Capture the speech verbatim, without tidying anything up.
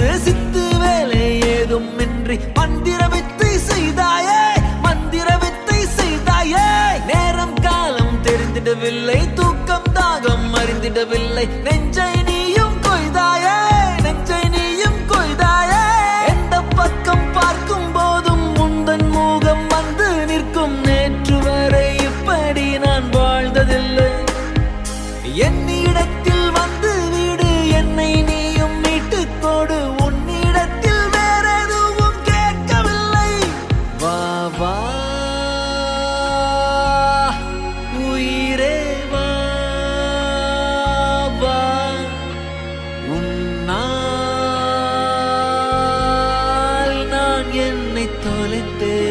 வந்து சித்து வேலை ஏதும் இன்றி மந்திர வித்தை செய்தாயே, மந்திர வித்தை செய்தாயே. நேரம் காலம் தெரிந்திடவில்லை, தூக்கம் தாகம் அறிந்திடவில்லை, நெஞ்சை நீயும் கொய்தாயே, நெஞ்சை நீயும் கொய்தாயே. எந்த பக்கம் பார்க்கும் போதும் முந்தன் முகம் வந்து நிற்கும். நேற்று வரை இப்படி நான் வாழ்ந்ததில்லை. என்னிடத்தில் வந்து விடு, என்னை நீயும் மீட்டுக் கொடு. உன்னிடத்தில் வேற எதுவும் கேட்கவில்லை. வா வா உயிரே வா வா, உன்னால் நான் என்னை தொலைத்தேன்.